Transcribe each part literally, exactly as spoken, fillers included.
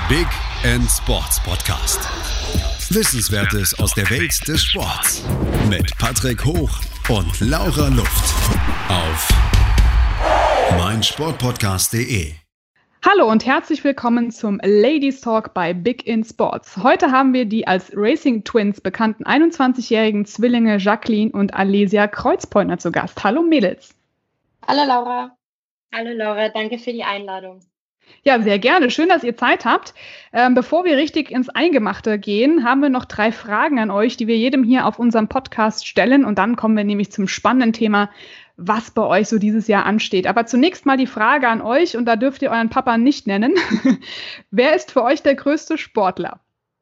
Big End Sports Podcast. Wissenswertes aus der Welt des Sports. Mit Patrick Hoch und Laura Luft. Auf meinsportpodcast punkt de. Hallo und herzlich willkommen zum Ladies Talk bei Big In Sports. Heute haben wir die als Racing Twins bekannten einundzwanzigjährigen Zwillinge Jacqueline und Alesia Kreuzpointner zu Gast. Hallo Mädels. Hallo Laura. Hallo Laura, danke für die Einladung. Ja, sehr gerne. Schön, dass ihr Zeit habt. Ähm, bevor wir richtig ins Eingemachte gehen, haben wir noch drei Fragen an euch, die wir jedem hier auf unserem Podcast stellen. Und dann kommen wir nämlich zum spannenden Thema, was bei euch so dieses Jahr ansteht. Aber zunächst mal die Frage an euch, und da dürft ihr euren Papa nicht nennen. Wer ist für euch der größte Sportler?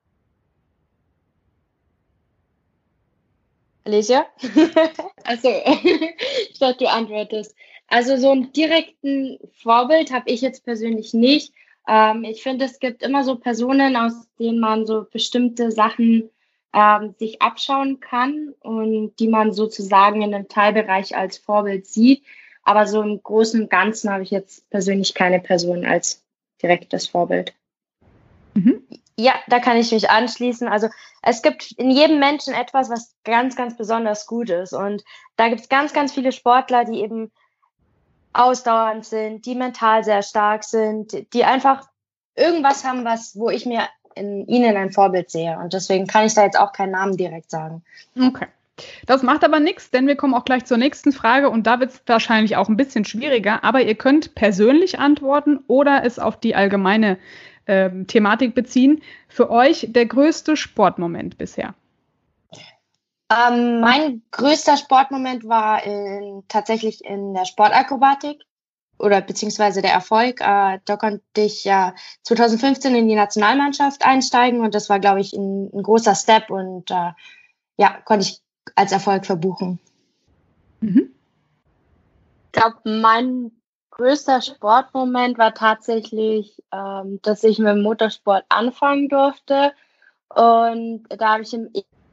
Alesia? Also, ich dachte, du antwortest. Also so einen direkten Vorbild habe ich jetzt persönlich nicht. Ähm, ich finde, es gibt immer so Personen, aus denen man so bestimmte Sachen ähm, sich abschauen kann und die man sozusagen in einem Teilbereich als Vorbild sieht. Aber so im Großen und Ganzen habe ich jetzt persönlich keine Person als direktes Vorbild. Mhm. Ja, da kann ich mich anschließen. Also es gibt in jedem Menschen etwas, was ganz, ganz besonders gut ist. Und da gibt es ganz, ganz viele Sportler, die eben ausdauernd sind, die mental sehr stark sind, die einfach irgendwas haben, was, wo ich mir in ihnen ein Vorbild sehe. Und deswegen kann ich da jetzt auch keinen Namen direkt sagen. Okay. Das macht aber nichts, denn wir kommen auch gleich zur nächsten Frage und da wird es wahrscheinlich auch ein bisschen schwieriger, aber ihr könnt persönlich antworten oder es auf die allgemeine äh, Thematik beziehen. Für euch der größte Sportmoment bisher? Ähm, mein größter Sportmoment war in, tatsächlich in der Sportakrobatik oder beziehungsweise der Erfolg. Äh, da konnte ich ja zwanzig fünfzehn in die Nationalmannschaft einsteigen und das war, glaube ich, ein, ein großer Step und äh, ja, konnte ich als Erfolg verbuchen. Mhm. Ich glaube, mein größter Sportmoment war tatsächlich, ähm, dass ich mit dem Motorsport anfangen durfte und da habe ich im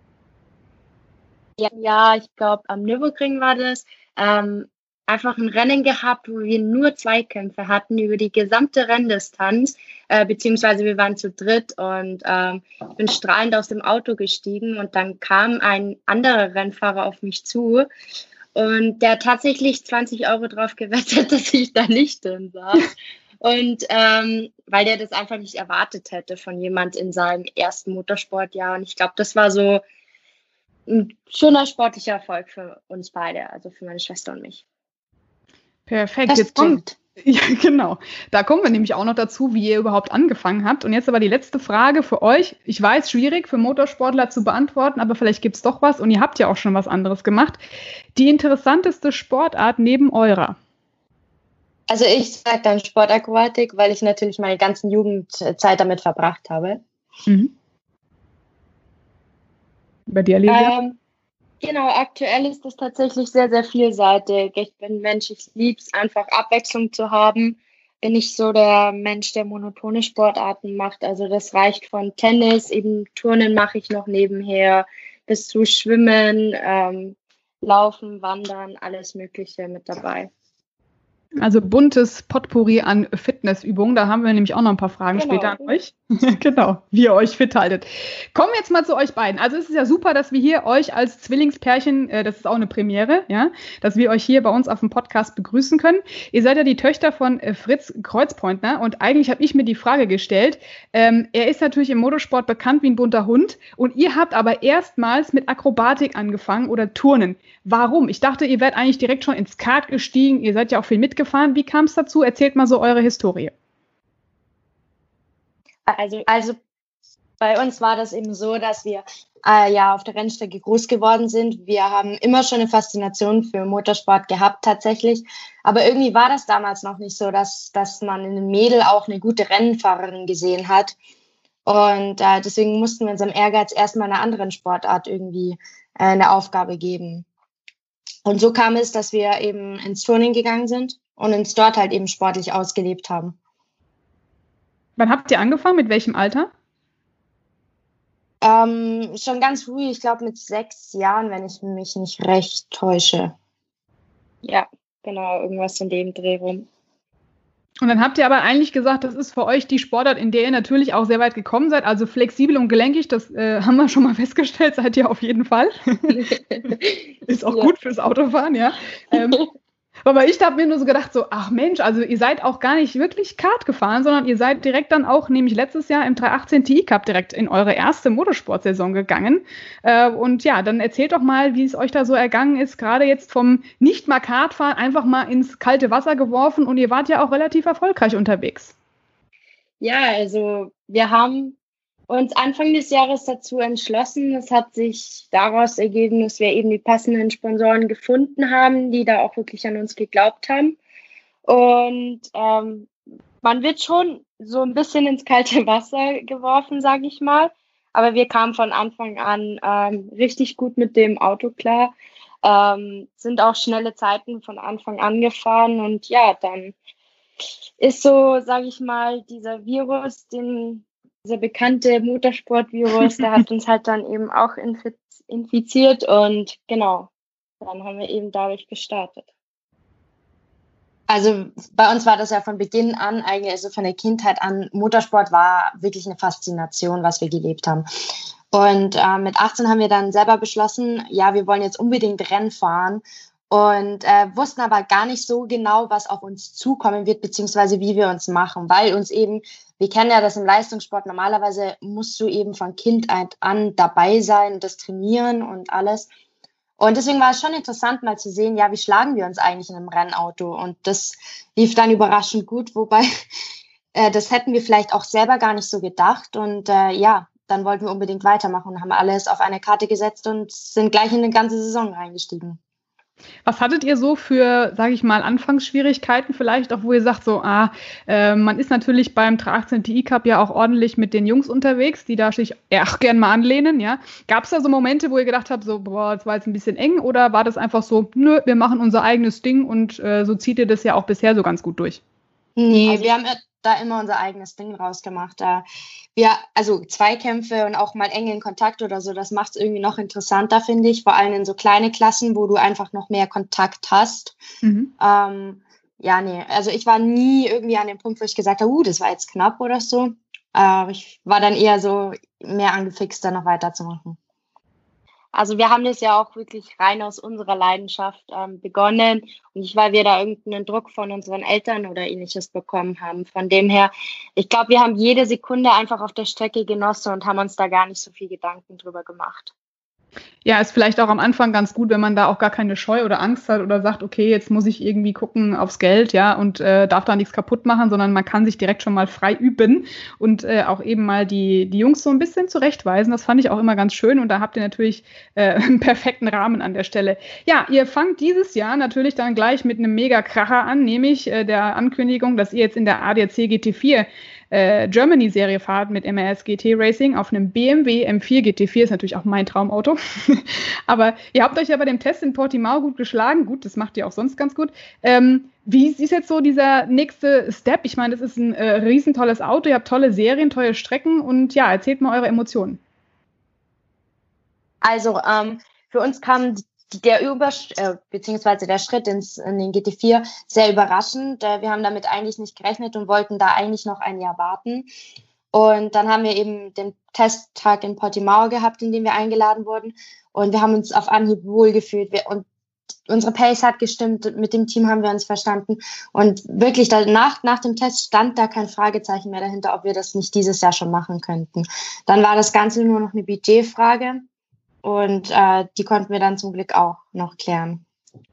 Ja, ich glaube, am Nürburgring war das, ähm, einfach ein Rennen gehabt, wo wir nur Zweikämpfe hatten über die gesamte Renndistanz, äh, beziehungsweise wir waren zu dritt und ähm, ich bin strahlend aus dem Auto gestiegen und dann kam ein anderer Rennfahrer auf mich zu und der hat tatsächlich zwanzig Euro drauf gewettet, dass ich da nicht drin saß. Und ähm, weil der das einfach nicht erwartet hätte von jemand in seinem ersten Motorsportjahr und ich glaube, das war so ein schöner sportlicher Erfolg für uns beide, also für meine Schwester und mich. Perfekt. Jetzt kommt, ja, genau. Da kommen wir nämlich auch noch dazu, wie ihr überhaupt angefangen habt. Und jetzt aber die letzte Frage für euch. Ich weiß, schwierig für Motorsportler zu beantworten, aber vielleicht gibt es doch was und ihr habt ja auch schon was anderes gemacht. Die interessanteste Sportart neben eurer? Also ich sage dann Sportakrobatik, weil ich natürlich meine ganzen Jugendzeit damit verbracht habe. Mhm. Bei dir, Alesia? Ähm, genau, aktuell ist das tatsächlich sehr, sehr vielseitig. Ich bin ein Mensch, ich liebe es einfach, Abwechslung zu haben. Bin ich so der Mensch, der monotone Sportarten macht. Also das reicht von Tennis, eben Turnen mache ich noch nebenher, bis zu Schwimmen, ähm, Laufen, Wandern, alles Mögliche mit dabei. Also buntes Potpourri an Fitnessübungen. Da haben wir nämlich auch noch ein paar Fragen Genau. später an euch. Genau, wie ihr euch fit haltet. Kommen wir jetzt mal zu euch beiden. Also es ist ja super, dass wir hier euch als Zwillingspärchen, äh, das ist auch eine Premiere, ja, dass wir euch hier bei uns auf dem Podcast begrüßen können. Ihr seid ja die Töchter von äh, Fritz Kreuzpointner und eigentlich habe ich mir die Frage gestellt, ähm, er ist natürlich im Motorsport bekannt wie ein bunter Hund und ihr habt aber erstmals mit Akrobatik angefangen oder Turnen. Warum? Ich dachte, ihr wärt eigentlich direkt schon ins Kart gestiegen, ihr seid ja auch viel mitgefahren. Wie kam es dazu? Erzählt mal so eure Historie. Also, also bei uns war das eben so, dass wir äh, ja auf der Rennstrecke groß geworden sind. Wir haben immer schon eine Faszination für Motorsport gehabt tatsächlich. Aber irgendwie war das damals noch nicht so, dass, dass man in einem Mädel auch eine gute Rennfahrerin gesehen hat. Und äh, deswegen mussten wir unserem Ehrgeiz erstmal einer anderen Sportart irgendwie äh, eine Aufgabe geben. Und so kam es, dass wir eben ins Turnen gegangen sind und uns dort halt eben sportlich ausgelebt haben. Wann habt ihr angefangen? Mit welchem Alter? Ähm, schon ganz früh, ich glaube mit sechs Jahren, wenn ich mich nicht recht täusche. Ja, genau, irgendwas in dem Dreh rum. Und dann habt ihr aber eigentlich gesagt, das ist für euch die Sportart, in der ihr natürlich auch sehr weit gekommen seid. Also flexibel und gelenkig, das äh, haben wir schon mal festgestellt, seid ihr auf jeden Fall. Ist auch ja. gut fürs Autofahren, ja. Ähm, aber ich habe mir nur so gedacht, so, ach Mensch, also ihr seid auch gar nicht wirklich Kart gefahren, sondern ihr seid direkt dann auch, nämlich letztes Jahr im dreihundertachtzehn T I Cup direkt in eure erste Motorsportsaison gegangen. Äh, und ja, dann erzählt doch mal, wie es euch da so ergangen ist, gerade jetzt vom nicht mal Kartfahren einfach mal ins kalte Wasser geworfen und ihr wart ja auch relativ erfolgreich unterwegs. Ja, also wir haben uns Anfang des Jahres dazu entschlossen. Es hat sich daraus ergeben, dass wir eben die passenden Sponsoren gefunden haben, die da auch wirklich an uns geglaubt haben. Und ähm, man wird schon so ein bisschen ins kalte Wasser geworfen, sage ich mal. Aber wir kamen von Anfang an ähm, richtig gut mit dem Auto klar, ähm, sind auch schnelle Zeiten von Anfang an gefahren. Und ja, dann ist so, sage ich mal, dieser Virus, den dieser bekannte Motorsportvirus, der hat uns halt dann eben auch infiziert und genau, dann haben wir eben dadurch gestartet. Also bei uns war das ja von Beginn an, eigentlich also von der Kindheit an, Motorsport war wirklich eine Faszination, was wir gelebt haben. Und äh, mit achtzehn haben wir dann selber beschlossen, ja, wir wollen jetzt unbedingt Rennen fahren. Und äh, wussten aber gar nicht so genau, was auf uns zukommen wird, beziehungsweise wie wir uns machen, weil uns eben, wir kennen ja das im Leistungssport, normalerweise musst du eben von Kindheit an dabei sein, das trainieren und alles. Und deswegen war es schon interessant, mal zu sehen, ja, wie schlagen wir uns eigentlich in einem Rennauto? Und das lief dann überraschend gut, wobei äh, das hätten wir vielleicht auch selber gar nicht so gedacht. Und äh, ja, dann wollten wir unbedingt weitermachen und haben alles auf eine Karte gesetzt und sind gleich in eine ganze Saison reingestiegen. Was hattet ihr so für, sage ich mal, Anfangsschwierigkeiten vielleicht, auch wo ihr sagt, so, ah, äh, man ist natürlich beim dreihundertachtzehn T I Cup ja auch ordentlich mit den Jungs unterwegs, die da sich auch gern mal anlehnen, ja. Gab es da so Momente, wo ihr gedacht habt, so, boah, das war jetzt ein bisschen eng, oder war das einfach so, nö, wir machen unser eigenes Ding und äh, so zieht ihr das ja auch bisher so ganz gut durch? Nee, also wir haben da immer unser eigenes Ding rausgemacht. Da wir, also Zweikämpfe und auch mal engen Kontakt oder so, das macht es irgendwie noch interessanter, finde ich. Vor allem in so kleine Klassen, wo du einfach noch mehr Kontakt hast. Mhm. Ähm, ja, nee, also ich war nie irgendwie an dem Punkt, wo ich gesagt habe, uh, das war jetzt knapp oder so. Äh, ich war dann eher so mehr angefixt, da noch weiterzumachen. Also wir haben das ja auch wirklich rein aus unserer Leidenschaft ähm, begonnen und nicht, weil wir da irgendeinen Druck von unseren Eltern oder ähnliches bekommen haben. Von dem her, ich glaube, wir haben jede Sekunde einfach auf der Strecke genossen und haben uns da gar nicht so viel Gedanken drüber gemacht. Ja, ist vielleicht auch am Anfang ganz gut, wenn man da auch gar keine Scheu oder Angst hat oder sagt, okay, jetzt muss ich irgendwie gucken aufs Geld, ja, und äh, darf da nichts kaputt machen, sondern man kann sich direkt schon mal frei üben und äh, auch eben mal die, die Jungs so ein bisschen zurechtweisen. Das fand ich auch immer ganz schön und da habt ihr natürlich äh, einen perfekten Rahmen an der Stelle. Ja, ihr fangt dieses Jahr natürlich dann gleich mit einem Mega-Kracher an, nämlich äh, der Ankündigung, dass ihr jetzt in der A D A C G T vier Äh, Germany-Serie fahrt mit M R S G T Racing auf einem B M W M vier G T vier, ist natürlich auch mein Traumauto. Aber ihr habt euch ja bei dem Test in Portimao gut geschlagen. Gut, das macht ihr auch sonst ganz gut. Ähm, wie ist jetzt so dieser nächste Step? Ich meine, das ist ein äh, riesentolles Auto, ihr habt tolle Serien, tolle Strecken und ja, erzählt mal eure Emotionen. Also ähm, für uns kam der Übersch- äh, beziehungsweise der Schritt ins, in den G T vier sehr überraschend. Äh, wir haben damit eigentlich nicht gerechnet und wollten da eigentlich noch ein Jahr warten. Und dann haben wir eben den Testtag in Portimao gehabt, in dem wir eingeladen wurden. Und wir haben uns auf Anhieb wohlgefühlt. Wir, und unsere Pace hat gestimmt, mit dem Team haben wir uns verstanden. Und wirklich danach, nach dem Test stand da kein Fragezeichen mehr dahinter, ob wir das nicht dieses Jahr schon machen könnten. Dann war das Ganze nur noch eine Budgetfrage. Und äh, die konnten wir dann zum Glück auch noch klären.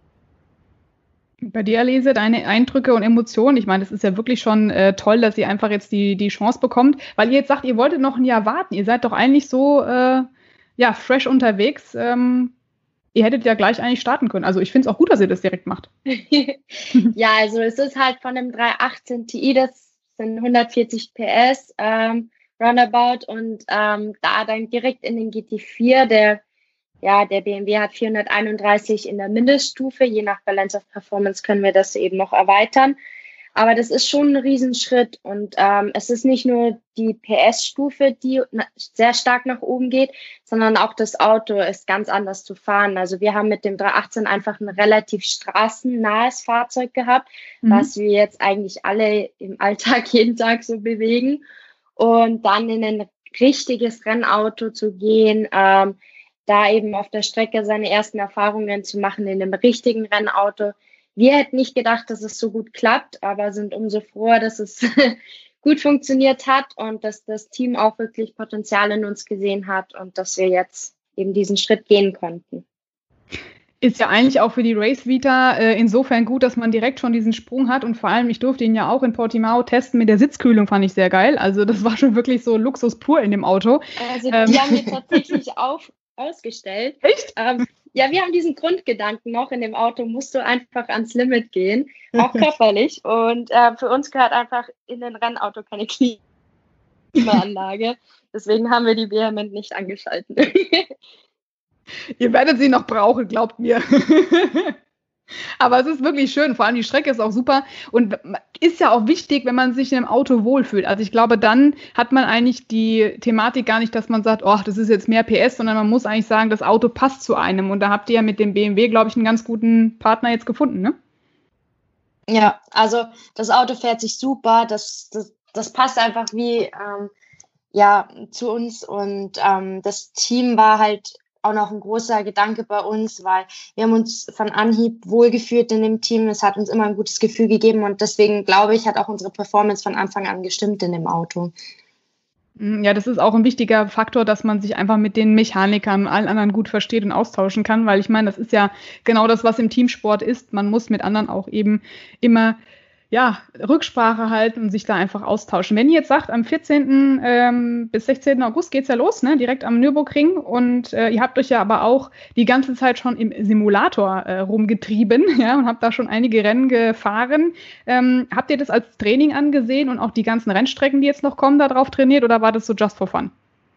Bei dir, Alese, deine Eindrücke und Emotionen, ich meine, das ist ja wirklich schon äh, toll, dass ihr einfach jetzt die, die Chance bekommt, weil ihr jetzt sagt, ihr wolltet noch ein Jahr warten. Ihr seid doch eigentlich so äh, ja, fresh unterwegs. Ähm, ihr hättet ja gleich eigentlich starten können. Also ich finde es auch gut, dass ihr das direkt macht. Ja, also es ist halt von dem dreihundertachtzehn T I, das sind hundertvierzig P S, ähm, roundabout und ähm, da dann direkt in den G T vier, der ja, der B M W hat vierhunderteinunddreißig in der Mindeststufe, je nach Balance of Performance können wir das eben noch erweitern. Aber das ist schon ein Riesenschritt und ähm, es ist nicht nur die P S-Stufe, die na, sehr stark nach oben geht, sondern auch das Auto ist ganz anders zu fahren. Also wir haben mit dem dreihundertachtzehn einfach ein relativ straßennahes Fahrzeug gehabt, mhm. was wir jetzt eigentlich alle im Alltag jeden Tag so bewegen. Und dann in ein richtiges Rennauto zu gehen, ähm, da eben auf der Strecke seine ersten Erfahrungen zu machen in einem richtigen Rennauto. Wir hätten nicht gedacht, dass es so gut klappt, aber sind umso froher, dass es gut funktioniert hat und dass das Team auch wirklich Potenzial in uns gesehen hat und dass wir jetzt eben diesen Schritt gehen konnten. Ist ja eigentlich auch für die Race Vita äh, insofern gut, dass man direkt schon diesen Sprung hat und vor allem, ich durfte ihn ja auch in Portimao testen mit der Sitzkühlung, fand ich sehr geil. Also das war schon wirklich so Luxus pur in dem Auto. Also die ähm. haben wir tatsächlich auf, ausgestellt. Echt? Ähm, ja, wir haben diesen Grundgedanken noch, in dem Auto musst du einfach ans Limit gehen, auch körperlich. Und äh, für uns gehört einfach in ein Rennauto keine Klimaanlage. Deswegen haben wir die vehement nicht angeschalten. Ihr werdet sie noch brauchen, glaubt mir. Aber es ist wirklich schön, vor allem die Strecke ist auch super und ist ja auch wichtig, wenn man sich in einem Auto wohlfühlt. Also ich glaube, dann hat man eigentlich die Thematik gar nicht, dass man sagt, oh, das ist jetzt mehr P S, sondern man muss eigentlich sagen, das Auto passt zu einem. Und da habt ihr ja mit dem B M W, glaube ich, einen ganz guten Partner jetzt gefunden, ne? Ja, also das Auto fährt sich super, das, das, das passt einfach wie ähm, ja, zu uns und ähm, das Team war halt auch noch ein großer Gedanke bei uns, weil wir haben uns von Anhieb wohlgefühlt in dem Team. Es hat uns immer ein gutes Gefühl gegeben und deswegen, glaube ich, hat auch unsere Performance von Anfang an gestimmt in dem Auto. Ja, das ist auch ein wichtiger Faktor, dass man sich einfach mit den Mechanikern und allen anderen gut versteht und austauschen kann, weil ich meine, das ist ja genau das, was im Teamsport ist. Man muss mit anderen auch eben immer ja, Rücksprache halten und sich da einfach austauschen. Wenn ihr jetzt sagt, am vierzehnten Ähm, bis sechzehnten August geht's ja los, ne? Direkt am Nürburgring und äh, ihr habt euch ja aber auch die ganze Zeit schon im Simulator äh, rumgetrieben, ja, und habt da schon einige Rennen gefahren. Ähm, habt ihr das als Training angesehen und auch die ganzen Rennstrecken, die jetzt noch kommen, da drauf trainiert oder war das so just for fun?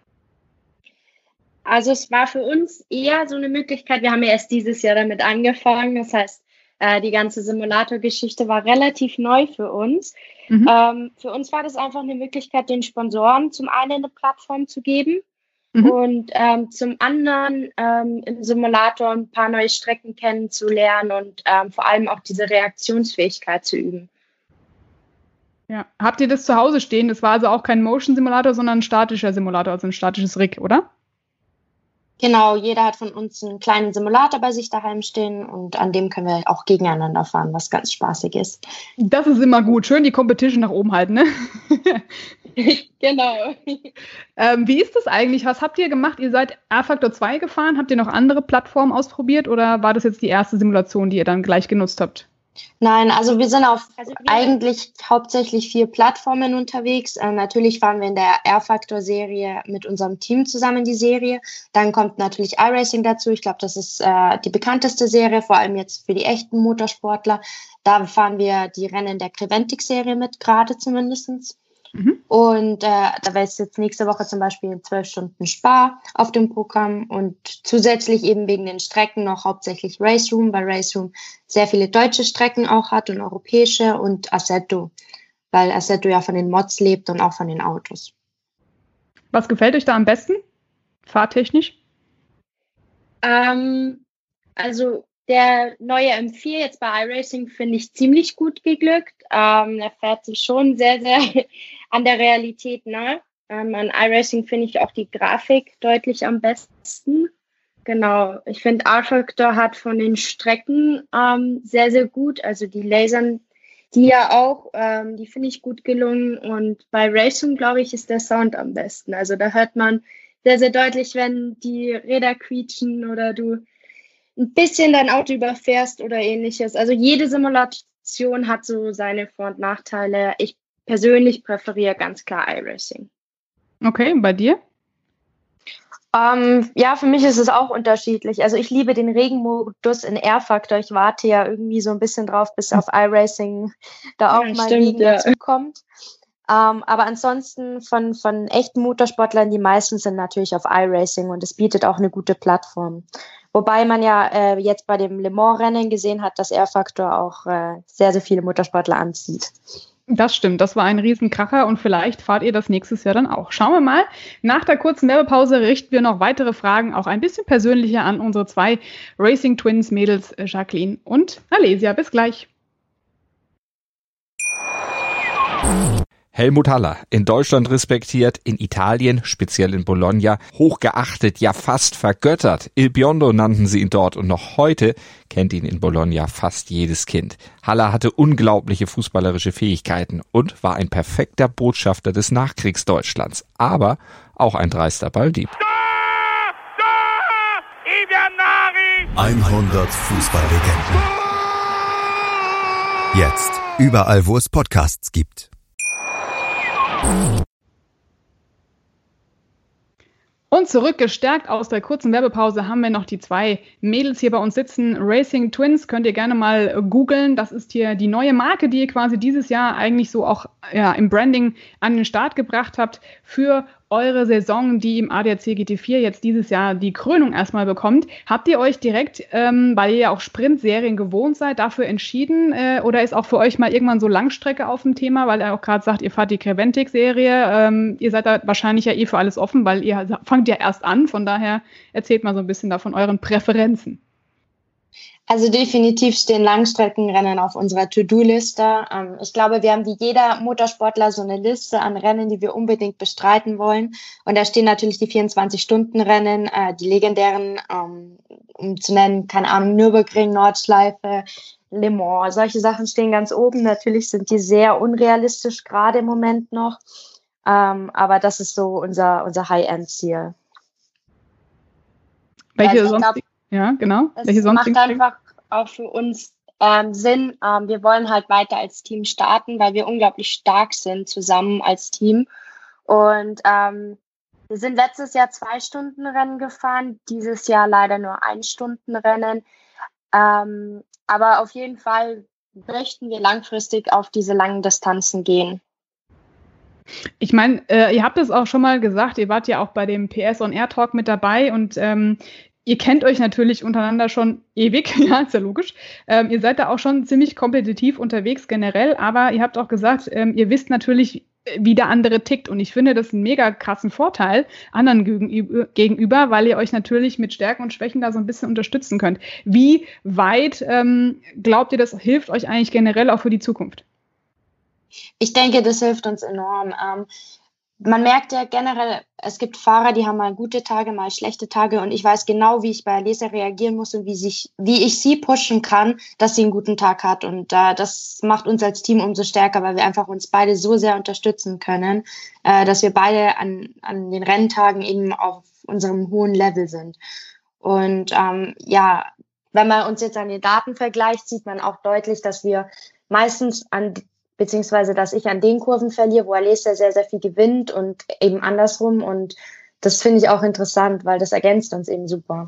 Also es war für uns eher so eine Möglichkeit, wir haben ja erst dieses Jahr damit angefangen, das heißt, die ganze Simulator-Geschichte war relativ neu für uns. Mhm. Ähm, für uns war das einfach eine Möglichkeit, den Sponsoren zum einen eine Plattform zu geben mhm. und ähm, zum anderen ähm, im Simulator ein paar neue Strecken kennenzulernen und ähm, vor allem auch diese Reaktionsfähigkeit zu üben. Ja. Habt ihr das zu Hause stehen? Das war also auch kein Motion-Simulator, sondern ein statischer Simulator, also ein statisches Rig, oder? Genau, jeder hat von uns einen kleinen Simulator bei sich daheim stehen und an dem können wir auch gegeneinander fahren, was ganz spaßig ist. Das ist immer gut. Schön die Competition nach oben halten, ne? Genau. Ähm, wie ist das eigentlich? Was habt ihr gemacht? Ihr seid R-Factor zwei gefahren. Habt ihr noch andere Plattformen ausprobiert oder war das jetzt die erste Simulation, die ihr dann gleich genutzt habt? Nein, also wir sind auf also wir eigentlich hauptsächlich vier Plattformen unterwegs. Äh, natürlich fahren wir in der R-Factor-Serie mit unserem Team zusammen die Serie. Dann kommt natürlich iRacing dazu. Ich glaube, das ist äh, die bekannteste Serie, vor allem jetzt für die echten Motorsportler. Da fahren wir die Rennen der Creventic-Serie mit, gerade zumindest. Mhm. Und äh, da wäre es jetzt nächste Woche zum Beispiel zwölf Stunden Spa auf dem Programm und zusätzlich eben wegen den Strecken noch hauptsächlich Race Room, weil Race Room sehr viele deutsche Strecken auch hat und europäische und Assetto, weil Assetto ja von den Mods lebt und auch von den Autos. Was gefällt euch da am besten, fahrtechnisch? Ähm, also der neue M vier jetzt bei iRacing finde ich ziemlich gut geglückt. Ähm, er fährt sich schon sehr, sehr an der Realität nah. Ähm, an iRacing finde ich auch die Grafik deutlich am besten. Genau, ich finde R-Factor hat von den Strecken ähm, sehr, sehr gut. Also die Lasern, die ja auch, ähm, die finde ich gut gelungen. Und bei Racing, glaube ich, ist der Sound am besten. Also da hört man sehr, sehr deutlich, wenn die Räder quietschen oder du ein bisschen dein Auto überfährst oder ähnliches. Also jede Simulation hat so seine Vor- und Nachteile. Ich persönlich präferiere ganz klar iRacing. Okay, und bei dir? Ähm, ja, für mich ist es auch unterschiedlich. Also ich liebe den Regenmodus in R-Factor. Ich warte ja irgendwie so ein bisschen drauf, bis auf iRacing da auch ja, mal stimmt, Regen ja. dazu kommt. Ähm, aber ansonsten von, von echten Motorsportlern, die meisten sind natürlich auf iRacing und es bietet auch eine gute Plattform. Wobei man ja äh, jetzt bei dem Le Mans-Rennen gesehen hat, dass R-Factor auch äh, sehr, sehr viele Motorsportler anzieht. Das stimmt, das war ein Riesenkracher und vielleicht fahrt ihr das nächstes Jahr dann auch. Schauen wir mal. Nach der kurzen Werbepause richten wir noch weitere Fragen, auch ein bisschen persönlicher, an unsere zwei Racing Twins Mädels, Jacqueline und Alesia. Bis gleich. Helmut Haller, in Deutschland respektiert, in Italien, speziell in Bologna, hochgeachtet, ja fast vergöttert. Il Biondo nannten sie ihn dort und noch heute kennt ihn in Bologna fast jedes Kind. Haller hatte unglaubliche fußballerische Fähigkeiten und war ein perfekter Botschafter des Nachkriegsdeutschlands, aber auch ein dreister Balldieb. hundert Fußballlegenden. Jetzt überall, wo es Podcasts gibt. Und zurück gestärkt aus der kurzen Werbepause haben wir noch die zwei Mädels hier bei uns sitzen. Racing Twins könnt ihr gerne mal googeln. Das ist hier die neue Marke, die ihr quasi dieses Jahr eigentlich so auch ja, im Branding an den Start gebracht habt für eure Saison, die im A D A C G T vier jetzt dieses Jahr die Krönung erstmal bekommt. Habt ihr euch direkt, ähm, weil ihr ja auch Sprintserien gewohnt seid, dafür entschieden? Äh, oder ist auch für euch mal irgendwann so Langstrecke auf dem Thema, weil ihr auch gerade sagt, ihr fahrt die Creventic-Serie. Ähm, ihr seid da wahrscheinlich ja eh für alles offen, weil ihr fangt ja erst an. Von daher erzählt mal so ein bisschen da von euren Präferenzen. Also definitiv stehen Langstreckenrennen auf unserer To-Do-Liste. Ähm, ich glaube, wir haben wie jeder Motorsportler so eine Liste an Rennen, die wir unbedingt bestreiten wollen. Und da stehen natürlich die vierundzwanzig-Stunden-Rennen, äh, die legendären, ähm, um zu nennen, keine Ahnung, Nürburgring, Nordschleife, Le Mans. Solche Sachen stehen ganz oben. Natürlich sind die sehr unrealistisch gerade im Moment noch. Ähm, aber das ist so unser, unser High-End-Ziel. Welche also sonst? Glaub, ja, genau. Es Welche macht sonstigen einfach auch für uns ähm, Sinn. Ähm, wir wollen halt weiter als Team starten, weil wir unglaublich stark sind zusammen als Team. Und ähm, wir sind letztes Jahr zwei Stunden Rennen gefahren, dieses Jahr leider nur ein Stunden Rennen. Ähm, aber auf jeden Fall möchten wir langfristig auf diese langen Distanzen gehen. Ich meine, äh, ihr habt es auch schon mal gesagt, ihr wart ja auch bei dem P S On Air Talk mit dabei und ähm, ihr kennt euch natürlich untereinander schon ewig, ja, ist ja logisch. Ähm, ihr seid da auch schon ziemlich kompetitiv unterwegs generell, aber ihr habt auch gesagt, ähm, ihr wisst natürlich, wie der andere tickt. Und ich finde das einen mega krassen Vorteil anderen gegenüber, weil ihr euch natürlich mit Stärken und Schwächen da so ein bisschen unterstützen könnt. Wie weit ähm, glaubt ihr, das hilft euch eigentlich generell auch für die Zukunft? Ich denke, das hilft uns enorm. Ähm, man merkt ja generell, es gibt Fahrer, die haben mal gute Tage, mal schlechte Tage und ich weiß genau, wie ich bei Alesia reagieren muss und wie, sich, wie ich sie pushen kann, dass sie einen guten Tag hat und äh, das macht uns als Team umso stärker, weil wir einfach uns beide so sehr unterstützen können, äh, dass wir beide an, an den Renntagen eben auf unserem hohen Level sind. Und ähm, ja, wenn man uns jetzt an den Daten vergleicht, sieht man auch deutlich, dass wir meistens an beziehungsweise dass ich an den Kurven verliere, wo Alesia sehr, sehr viel gewinnt und eben andersrum. Und das finde ich auch interessant, weil das ergänzt uns eben super.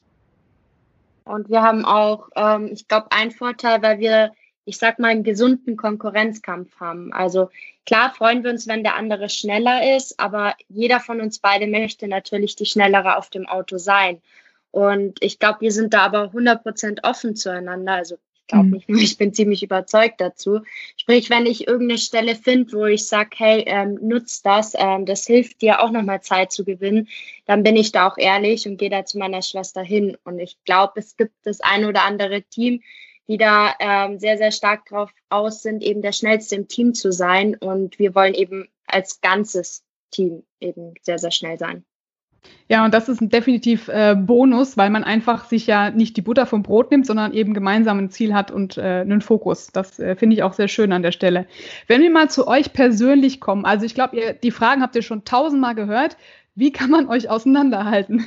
Und wir haben auch, ähm, ich glaube, einen Vorteil, weil wir, ich sag mal, einen gesunden Konkurrenzkampf haben. Also klar freuen wir uns, wenn der andere schneller ist, aber jeder von uns beide möchte natürlich die Schnellere auf dem Auto sein. Und ich glaube, wir sind da aber hundert Prozent offen zueinander. Also Ich glaube nicht nur, ich bin ziemlich überzeugt dazu. Sprich, wenn ich irgendeine Stelle finde, wo ich sage, hey, ähm, nutz das, ähm, das hilft dir auch nochmal Zeit zu gewinnen, dann bin ich da auch ehrlich und gehe da zu meiner Schwester hin. Und ich glaube, es gibt das ein oder andere Team, die da ähm, sehr, sehr stark drauf aus sind, eben der Schnellste im Team zu sein. Und wir wollen eben als ganzes Team eben sehr, sehr schnell sein. Ja, und das ist ein definitiv äh, Bonus, weil man einfach sich ja nicht die Butter vom Brot nimmt, sondern eben gemeinsam ein Ziel hat und äh, einen Fokus. Das äh, finde ich auch sehr schön an der Stelle. Wenn wir mal zu euch persönlich kommen, also ich glaube, ihr die Fragen habt ihr schon tausendmal gehört. Wie kann man euch auseinanderhalten?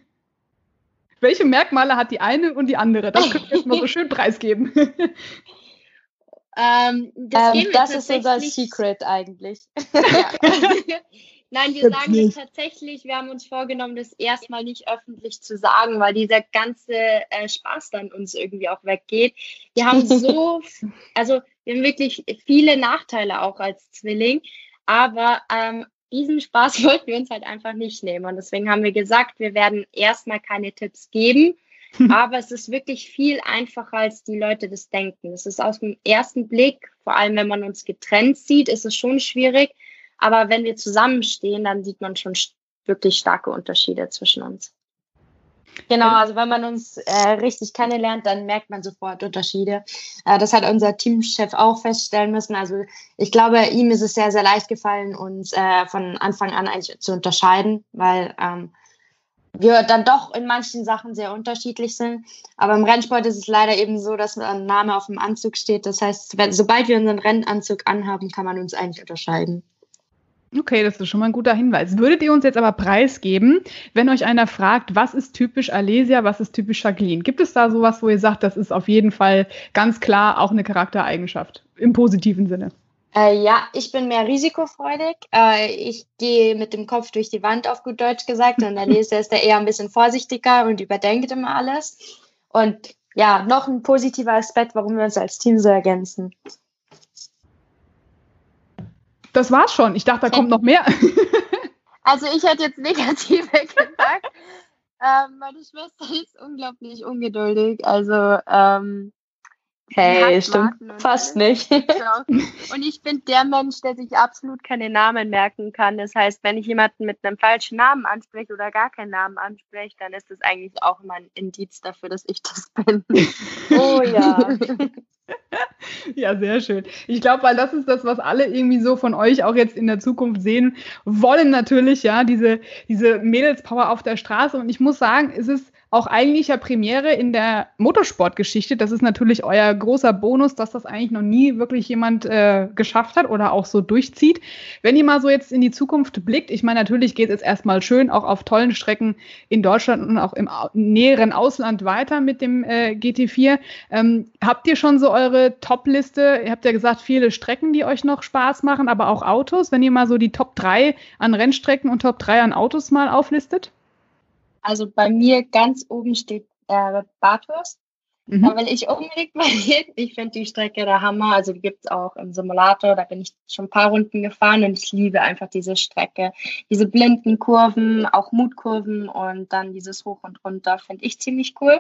Welche Merkmale hat die eine und die andere? Das könnt ihr jetzt mal so schön preisgeben. ähm, das ähm, das ist unser Secret eigentlich. Ja. Nein, wir sagen das tatsächlich, wir haben uns vorgenommen, das erstmal nicht öffentlich zu sagen, weil dieser ganze äh, Spaß dann uns irgendwie auch weggeht. Wir haben so, also wir haben wirklich viele Nachteile auch als Zwilling, Aber ähm, diesen Spaß wollten wir uns halt einfach nicht nehmen. Und deswegen haben wir gesagt, wir werden erstmal keine Tipps geben. Aber es ist wirklich viel einfacher, als die Leute das denken. Es ist aus dem ersten Blick, vor allem wenn man uns getrennt sieht, ist es schon schwierig. Aber wenn wir zusammenstehen, dann sieht man schon wirklich starke Unterschiede zwischen uns. Genau, also wenn man uns äh, richtig kennenlernt, dann merkt man sofort Unterschiede. Äh, das hat unser Teamchef auch feststellen müssen. Also ich glaube, ihm ist es sehr, sehr leicht gefallen, uns äh, von Anfang an eigentlich zu unterscheiden, weil ähm, wir dann doch in manchen Sachen sehr unterschiedlich sind. Aber im Rennsport ist es leider eben so, dass ein Name auf dem Anzug steht. Das heißt, wenn, sobald wir unseren Rennanzug anhaben, kann man uns eigentlich unterscheiden. Okay, das ist schon mal ein guter Hinweis. Würdet ihr uns jetzt aber preisgeben, wenn euch einer fragt, was ist typisch Alesia, was ist typisch Jacqueline? Gibt es da sowas, wo ihr sagt, das ist auf jeden Fall ganz klar auch eine Charaktereigenschaft, im positiven Sinne? Äh, ja, ich bin mehr risikofreudig. Äh, ich gehe mit dem Kopf durch die Wand, auf gut Deutsch gesagt. Und Alesia ist da eher ein bisschen vorsichtiger und überdenkt immer alles. Und ja, noch ein positiver Aspekt, warum wir uns als Team so ergänzen. Das war's schon. Ich dachte, da kommt noch mehr. Also ich hätte jetzt negative gesagt. ähm, meine Schwester ist unglaublich ungeduldig. Also ähm, hey, stimmt fast nicht. Und ich bin der Mensch, der sich absolut keine Namen merken kann. Das heißt, wenn ich jemanden mit einem falschen Namen anspreche oder gar keinen Namen anspreche, dann ist das eigentlich auch immer ein Indiz dafür, dass ich das bin. Oh ja. Ja, sehr schön. Ich glaube, weil das ist das, was alle irgendwie so von euch auch jetzt in der Zukunft sehen wollen natürlich, ja, diese, diese Mädelspower auf der Straße. Und ich muss sagen, es ist auch eigentlich ja Premiere in der Motorsportgeschichte. Das ist natürlich euer großer Bonus, dass das eigentlich noch nie wirklich jemand äh, geschafft hat oder auch so durchzieht. Wenn ihr mal so jetzt in die Zukunft blickt, ich meine, natürlich geht es jetzt erstmal schön auch auf tollen Strecken in Deutschland und auch im au- näheren Ausland weiter mit dem äh, G T vier. Ähm, habt ihr schon so eure Top-Liste? Ihr habt ja gesagt, viele Strecken, die euch noch Spaß machen, aber auch Autos. Wenn ihr mal so die Top drei an Rennstrecken und Top drei an Autos mal auflistet? Also bei mir ganz oben steht äh, Bathurst. Mhm. Da will ich unbedingt mal hin. Ich finde die Strecke der Hammer. Also die gibt es auch im Simulator. Da bin ich schon ein paar Runden gefahren und ich liebe einfach diese Strecke. Diese blinden Kurven, auch Mutkurven und dann dieses Hoch und Runter finde ich ziemlich cool.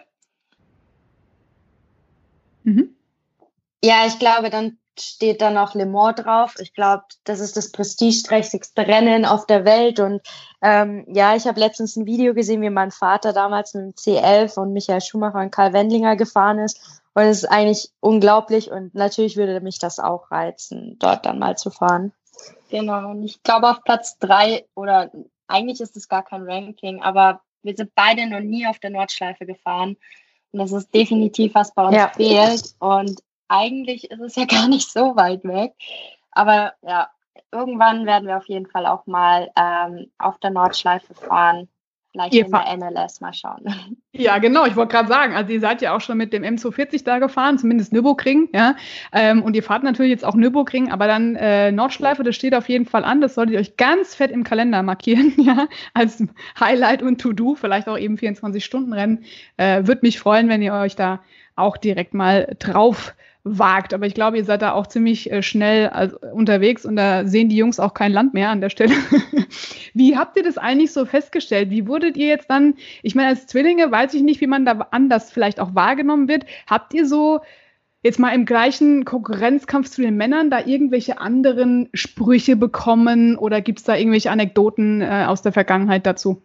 Mhm. Ja, ich glaube, dann steht da noch Le Mans drauf. Ich glaube, das ist das prestigeträchtigste Rennen auf der Welt. Und ähm, ja, ich habe letztens ein Video gesehen, wie mein Vater damals mit dem C elf und Michael Schumacher und Karl Wendlinger gefahren ist. Und es ist eigentlich unglaublich. Und natürlich würde mich das auch reizen, dort dann mal zu fahren. Genau. Und ich glaube auf Platz drei, oder eigentlich ist es gar kein Ranking, aber wir sind beide noch nie auf der Nordschleife gefahren. Und das ist definitiv, was bei uns ja. fehlt. Und eigentlich ist es ja gar nicht so weit weg. Aber ja, irgendwann werden wir auf jeden Fall auch mal ähm, auf der Nordschleife fahren. Vielleicht ihr in der N L S, mal schauen. Ja, genau, ich wollte gerade sagen, also ihr seid ja auch schon mit dem M zweihundertvierzig da gefahren, zumindest Nürburgring, ja. Ähm, und ihr fahrt natürlich jetzt auch Nürburgring, aber dann äh, Nordschleife, das steht auf jeden Fall an. Das solltet ihr euch ganz fett im Kalender markieren, ja, als Highlight und To-Do, vielleicht auch eben vierundzwanzig-Stunden-Rennen. Äh, Würde mich freuen, wenn ihr euch da auch direkt mal drauf wagt. Aber ich glaube, ihr seid da auch ziemlich äh, schnell also, unterwegs und da sehen die Jungs auch kein Land mehr an der Stelle. Wie habt ihr das eigentlich so festgestellt? Wie wurdet ihr jetzt dann, ich meine, als Zwillinge weiß ich nicht, wie man da anders vielleicht auch wahrgenommen wird. Habt ihr so jetzt mal im gleichen Konkurrenzkampf zu den Männern da irgendwelche anderen Sprüche bekommen oder gibt es da irgendwelche Anekdoten äh, aus der Vergangenheit dazu?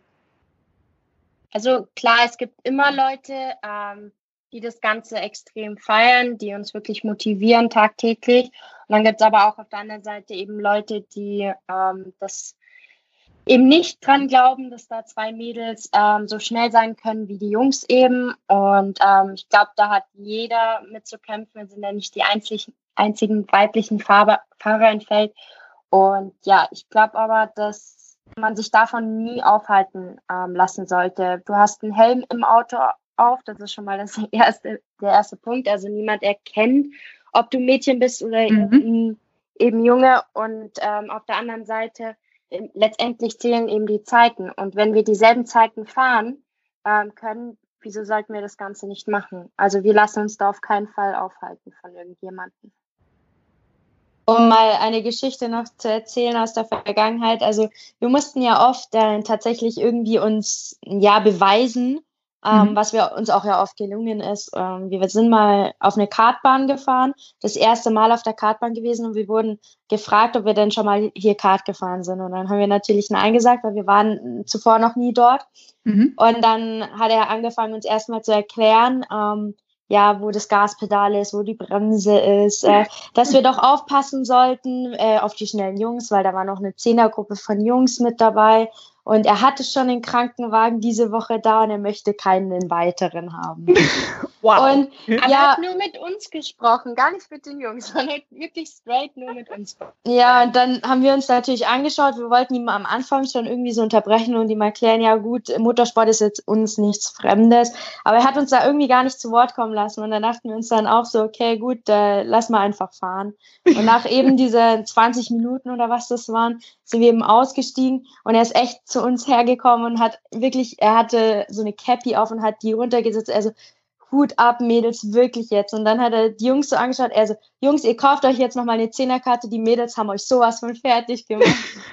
Also klar, es gibt immer Leute, ähm, die das Ganze extrem feiern, die uns wirklich motivieren tagtäglich. Und dann gibt es aber auch auf der anderen Seite eben Leute, die ähm, das eben nicht dran glauben, dass da zwei Mädels ähm, so schnell sein können wie die Jungs eben. Und ähm, ich glaube, da hat jeder mit zu kämpfen. Wir sind ja nicht die einzigen, einzigen weiblichen Fahrer, Fahrer im Feld. Und ja, ich glaube aber, dass man sich davon nie aufhalten ähm, lassen sollte. Du hast einen Helm im Auto auf, das ist schon mal das erste, der erste Punkt. Also niemand erkennt, ob du Mädchen bist oder mhm. eben, eben Junge. Und ähm, auf der anderen Seite äh, letztendlich zählen eben die Zeiten. Und wenn wir dieselben Zeiten fahren ähm, können, wieso sollten wir das Ganze nicht machen? Also wir lassen uns da auf keinen Fall aufhalten von irgendjemandem. Um mal eine Geschichte noch zu erzählen aus der Vergangenheit. Also wir mussten ja oft äh, tatsächlich irgendwie uns ja beweisen, ähm, Mhm. was wir uns auch ja oft gelungen ist. Ähm, wir sind mal auf eine Kartbahn gefahren, das erste Mal auf der Kartbahn gewesen und wir wurden gefragt, ob wir denn schon mal hier Kart gefahren sind. Und dann haben wir natürlich Nein gesagt, weil wir waren zuvor noch nie dort. Mhm. Und dann hat er angefangen, uns erstmal zu erklären, ähm, ja, wo das Gaspedal ist, wo die Bremse ist, äh, dass wir doch aufpassen sollten äh, auf die schnellen Jungs, weil da war noch eine Zehnergruppe von Jungs mit dabei. Und er hatte schon den Krankenwagen diese Woche da und er möchte keinen weiteren haben. Wow. Und Aber er ja, hat nur mit uns gesprochen, gar nicht mit den Jungs, sondern wirklich straight nur mit uns. ja, und dann haben wir uns natürlich angeschaut. Wir wollten ihm am Anfang schon irgendwie so unterbrechen und ihm erklären, ja gut, Motorsport ist jetzt uns nichts Fremdes. Aber er hat uns da irgendwie gar nicht zu Wort kommen lassen. Und dann dachten wir uns dann auch so, okay, gut, äh, lass mal einfach fahren. Und nach eben diese zwanzig Minuten oder was das waren, sind wir eben ausgestiegen. Und er ist echt zu uns hergekommen und hat wirklich, er hatte so eine Cappy auf und hat die runtergesetzt. Also Hut ab, Mädels, wirklich jetzt. Und dann hat er die Jungs so angeschaut, er so, Jungs, ihr kauft euch jetzt nochmal eine Zehnerkarte, die Mädels haben euch sowas von fertig gemacht.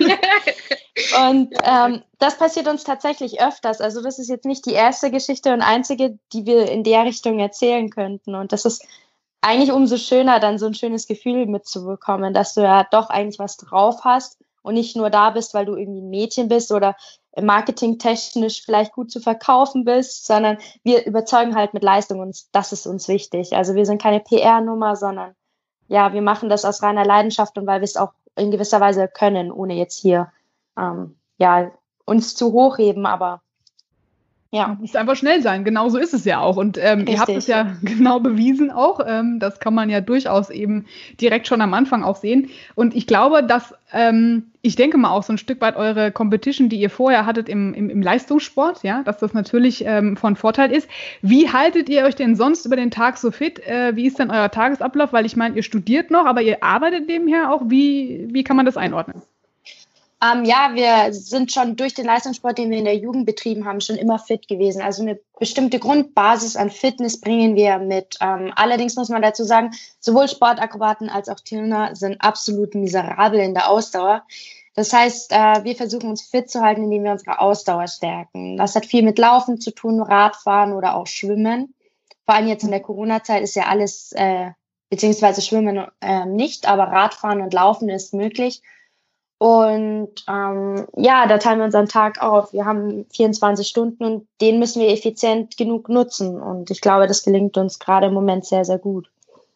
Und ähm, das passiert uns tatsächlich öfters. Also das ist jetzt nicht die erste Geschichte und einzige, die wir in der Richtung erzählen könnten. Und das ist eigentlich umso schöner, dann so ein schönes Gefühl mitzubekommen, dass du ja doch eigentlich was drauf hast und nicht nur da bist, weil du irgendwie ein Mädchen bist oder marketingtechnisch vielleicht gut zu verkaufen bist, sondern wir überzeugen halt mit Leistung und das ist uns wichtig. Also wir sind keine P R-Nummer, sondern ja, wir machen das aus reiner Leidenschaft und weil wir es auch in gewisser Weise können, ohne jetzt hier ähm, ja, uns zu hochheben, aber ja. Man muss einfach schnell sein, genau so ist es ja auch. Und ähm, ihr habt es Richtig. ja genau bewiesen auch. Ähm, das kann man ja durchaus eben direkt schon am Anfang auch sehen. Und ich glaube, dass, ähm, ich denke mal auch so ein Stück weit eure Competition, die ihr vorher hattet im, im, im Leistungssport, ja, dass das natürlich ähm, von Vorteil ist. Wie haltet ihr euch denn sonst über den Tag so fit? Äh, wie ist denn euer Tagesablauf? Weil ich meine, ihr studiert noch, aber ihr arbeitet nebenher auch. Wie, wie kann man das einordnen? Ähm, ja, wir sind schon durch den Leistungssport, den wir in der Jugend betrieben haben, schon immer fit gewesen. Also eine bestimmte Grundbasis an Fitness bringen wir mit. Ähm, allerdings muss man dazu sagen, sowohl Sportakrobaten als auch Turner sind absolut miserabel in der Ausdauer. Das heißt, äh, wir versuchen uns fit zu halten, indem wir unsere Ausdauer stärken. Das hat viel mit Laufen zu tun, Radfahren oder auch Schwimmen. Vor allem jetzt in der Corona-Zeit ist ja alles, äh, beziehungsweise Schwimmen äh, nicht, aber Radfahren und Laufen ist möglich. Und ähm, ja, da teilen wir unseren Tag auf. Wir haben vierundzwanzig Stunden und den müssen wir effizient genug nutzen. Und ich glaube, das gelingt uns gerade im Moment sehr, sehr gut.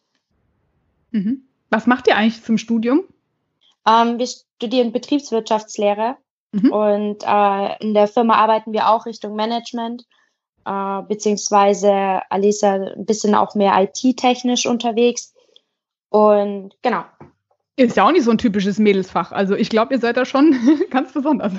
Mhm. Was macht ihr eigentlich zum Studium? Ähm, wir studieren Betriebswirtschaftslehre Mhm. und äh, in der Firma arbeiten wir auch Richtung Management, äh, beziehungsweise Alisa ein bisschen auch mehr I T-technisch unterwegs. Und genau. Ist ja auch nicht so ein typisches Mädelsfach. Also ich glaube, ihr seid da schon ganz besonders.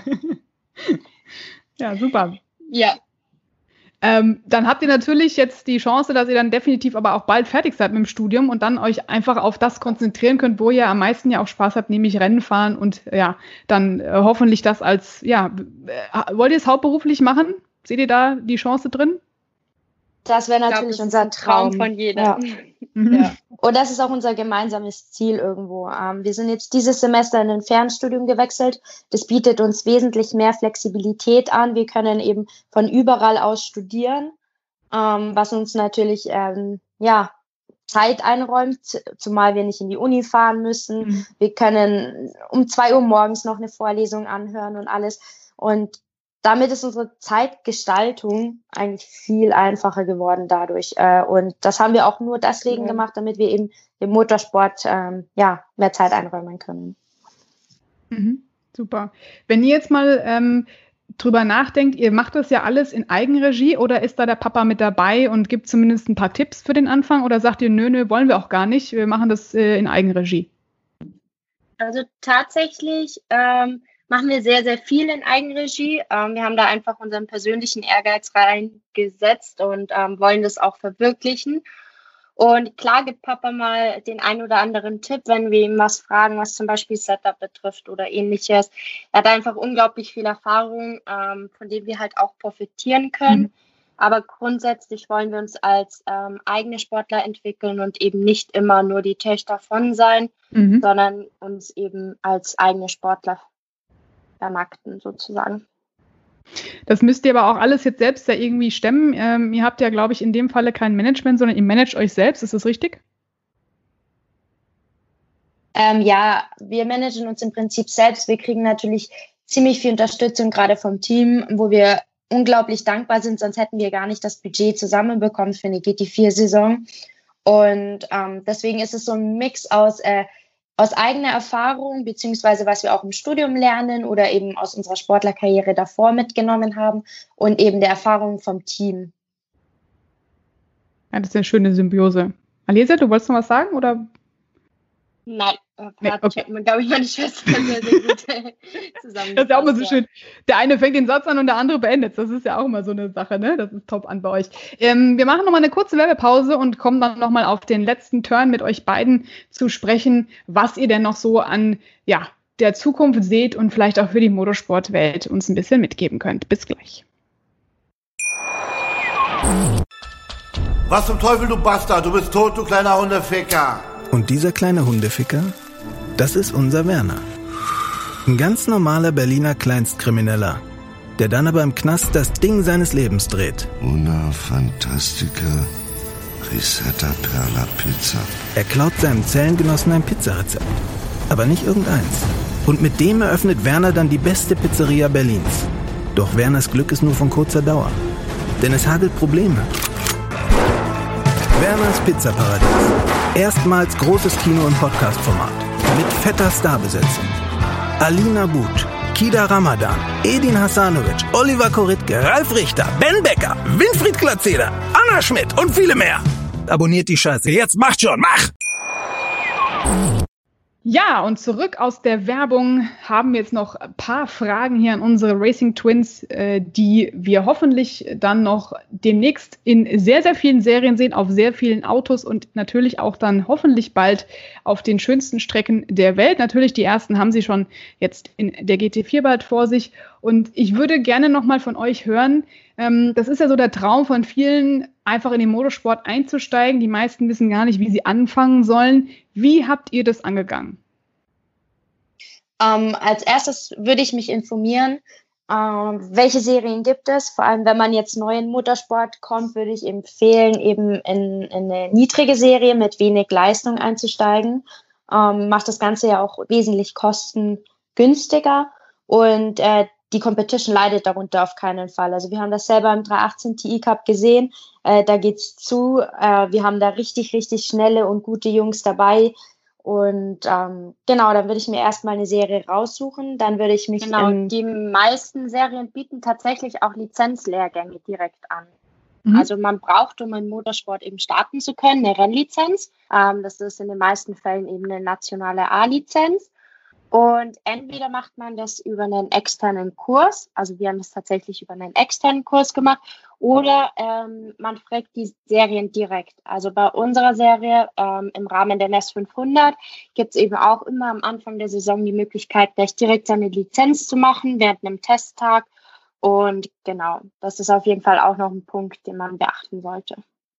Ja, super. Ja. Ähm, dann habt ihr natürlich jetzt die Chance, dass ihr dann definitiv aber auch bald fertig seid mit dem Studium und dann euch einfach auf das konzentrieren könnt, wo ihr am meisten ja auch Spaß habt, nämlich Rennen fahren und ja, dann äh, hoffentlich das als, ja, äh, wollt ihr es hauptberuflich machen? Seht ihr da die Chance drin? Das wäre Ich glaub, natürlich das unser ist ein Traum Traum. von jedem. Ja. Mhm. Ja. Und das ist auch unser gemeinsames Ziel irgendwo. Ähm, wir sind jetzt dieses Semester in ein Fernstudium gewechselt. Das bietet uns wesentlich mehr Flexibilität an. Wir können eben von überall aus studieren, ähm, was uns natürlich ähm, ja, Zeit einräumt, zumal wir nicht in die Uni fahren müssen. Mhm. Wir können um zwei Uhr morgens noch eine Vorlesung anhören und alles. Und damit ist unsere Zeitgestaltung eigentlich viel einfacher geworden dadurch. Äh, und das haben wir auch nur deswegen Ja. gemacht, damit wir eben dem Motorsport ähm, ja, mehr Zeit einräumen können. Mhm. Super. Wenn ihr jetzt mal ähm, drüber nachdenkt, ihr macht das ja alles in Eigenregie oder ist da der Papa mit dabei und gibt zumindest ein paar Tipps für den Anfang oder sagt ihr, nö, nö, wollen wir auch gar nicht, wir machen das äh, in Eigenregie? Also tatsächlich ähm, machen wir sehr, sehr viel in Eigenregie. Ähm, wir haben da einfach unseren persönlichen Ehrgeiz reingesetzt und ähm, wollen das auch verwirklichen. Und klar gibt Papa mal den ein oder anderen Tipp, wenn wir ihm was fragen, was zum Beispiel Setup betrifft oder ähnliches. Er hat einfach unglaublich viel Erfahrung, ähm, von dem wir halt auch profitieren können. Mhm. Aber grundsätzlich wollen wir uns als ähm, eigene Sportler entwickeln und eben nicht immer nur die Töchter von sein, mhm. sondern uns eben als eigene Sportler vermarkten sozusagen. Das müsst ihr aber auch alles jetzt selbst ja irgendwie stemmen. Ähm, ihr habt ja, glaube ich, in dem Falle kein Management, sondern ihr managt euch selbst. Ist das richtig? Ähm, ja, wir managen uns im Prinzip selbst. Wir kriegen natürlich ziemlich viel Unterstützung, gerade vom Team, wo wir unglaublich dankbar sind, sonst hätten wir gar nicht das Budget zusammenbekommen für eine G T vier Saison. Und ähm, deswegen ist es so ein Mix aus, äh, aus eigener Erfahrung, beziehungsweise was wir auch im Studium lernen oder eben aus unserer Sportlerkarriere davor mitgenommen haben und eben der Erfahrung vom Team. Ja, das ist eine schöne Symbiose. Alesia, du wolltest noch was sagen, oder? Nein, nee, okay. glaube ich, meine Schwester sehr, sehr gut zusammen. Das ist ja auch immer so schön. Der eine fängt den Satz an und der andere beendet. Das ist ja auch immer so eine Sache, ne? Das ist top an bei euch. Ähm, wir machen nochmal eine kurze Werbepause und kommen dann nochmal auf den letzten Turn mit euch beiden zu sprechen, was ihr denn noch so an ja, der Zukunft seht und vielleicht auch für die Motorsportwelt uns ein bisschen mitgeben könnt. Bis gleich. Was zum Teufel, du Bastard? Du bist tot, du kleiner Hundeficker. Und dieser kleine Hundeficker, das ist unser Werner. Ein ganz normaler Berliner Kleinstkrimineller, der dann aber im Knast das Ding seines Lebens dreht. Una fantastica risetta per la pizza. Er klaut seinem Zellengenossen ein Pizzarezept, aber nicht irgendeins. Und mit dem eröffnet Werner dann die beste Pizzeria Berlins. Doch Werners Glück ist nur von kurzer Dauer, denn es hagelt Probleme. Werners Pizzaparadies. Erstmals großes Kino- und Podcast-Format. Mit fetter Starbesetzung. Alina But, Kida Ramadan, Edin Hasanovic, Oliver Koritke, Ralf Richter, Ben Becker, Winfried Glatzeder, Anna Schmidt und viele mehr. Abonniert die Scheiße. Jetzt macht schon, mach! Ja, und zurück aus der Werbung haben wir jetzt noch ein paar Fragen hier an unsere Racing Twins, äh, die wir hoffentlich dann noch demnächst in sehr, sehr vielen Serien sehen, auf sehr vielen Autos und natürlich auch dann hoffentlich bald auf den schönsten Strecken der Welt. Natürlich, die ersten haben sie schon jetzt in der G T vier bald vor sich. Und ich würde gerne nochmal von euch hören, ähm, das ist ja so der Traum von vielen, einfach in den Motorsport einzusteigen. Die meisten wissen gar nicht, wie sie anfangen sollen. Wie habt ihr das angegangen? Ähm, als erstes würde ich mich informieren, ähm, welche Serien gibt es. Vor allem, wenn man jetzt neu in Motorsport kommt, würde ich empfehlen, eben in, in eine niedrige Serie mit wenig Leistung einzusteigen. Ähm, macht das Ganze ja auch wesentlich kostengünstiger und äh, die Competition leidet darunter auf keinen Fall. Also wir haben das selber im dreihundertachtzehn T I Cup gesehen, äh, da geht's zu. Äh, wir haben da richtig, richtig schnelle und gute Jungs dabei. Und ähm, genau, dann würde ich mir erstmal eine Serie raussuchen, dann würde ich mich... Genau, ähm, die meisten Serien bieten tatsächlich auch Lizenzlehrgänge direkt an. Mhm. Also man braucht, um im Motorsport eben starten zu können, eine Rennlizenz. Ähm, das ist in den meisten Fällen eben eine nationale A-Lizenz. Und entweder macht man das über einen externen Kurs, also wir haben das tatsächlich über einen externen Kurs gemacht, oder ähm, man fragt die Serien direkt. Also bei unserer Serie ähm, im Rahmen der N E S fünfhundert gibt es eben auch immer am Anfang der Saison die Möglichkeit, gleich direkt seine Lizenz zu machen während einem Testtag. Und genau, das ist auf jeden Fall auch noch ein Punkt, den man beachten sollte.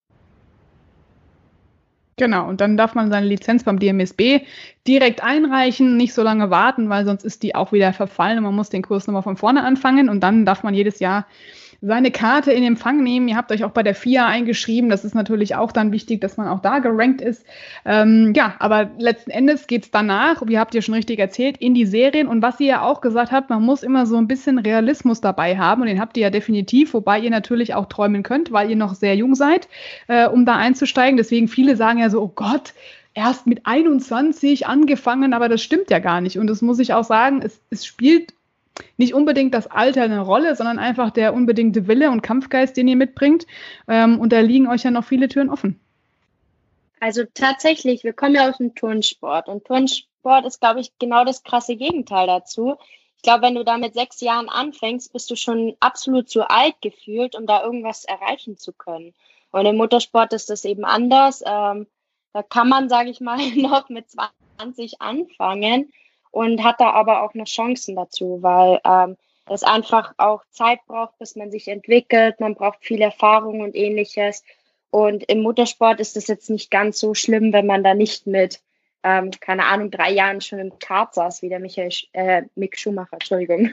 Genau, und dann darf man seine Lizenz beim D M S B direkt einreichen, nicht so lange warten, weil sonst ist die auch wieder verfallen und man muss den Kurs nochmal von vorne anfangen und dann darf man jedes Jahr seine Karte in Empfang nehmen. Ihr habt euch auch bei der F I A eingeschrieben, das ist natürlich auch dann wichtig, dass man auch da gerankt ist. Ähm, ja, aber letzten Endes geht's danach, wie habt ihr schon richtig erzählt, in die Serien und was ihr ja auch gesagt habt, man muss immer so ein bisschen Realismus dabei haben und den habt ihr ja definitiv, wobei ihr natürlich auch träumen könnt, weil ihr noch sehr jung seid, äh, um da einzusteigen. Deswegen viele sagen ja so, oh Gott, erst mit einundzwanzig angefangen, aber das stimmt ja gar nicht und das muss ich auch sagen, es, es spielt nicht unbedingt das Alter eine Rolle, sondern einfach der unbedingte Wille und Kampfgeist, den ihr mitbringt. Ähm, und da liegen euch ja noch viele Türen offen. Also tatsächlich, wir kommen ja aus dem Turnsport. Und Turnsport ist, glaube ich, genau das krasse Gegenteil dazu. Ich glaube, wenn du da mit sechs Jahren anfängst, bist du schon absolut zu alt gefühlt, um da irgendwas erreichen zu können. Und im Motorsport ist das eben anders. Ähm, da kann man, sage ich mal, noch mit zwanzig anfangen. Und hat da aber auch noch Chancen dazu, weil ähm, das einfach auch Zeit braucht, bis man sich entwickelt. Man braucht viel Erfahrung und ähnliches. Und im Motorsport ist es jetzt nicht ganz so schlimm, wenn man da nicht mit, ähm, keine Ahnung, drei Jahren schon im Kart saß, wie der Michael, äh, Mick Schumacher, Entschuldigung.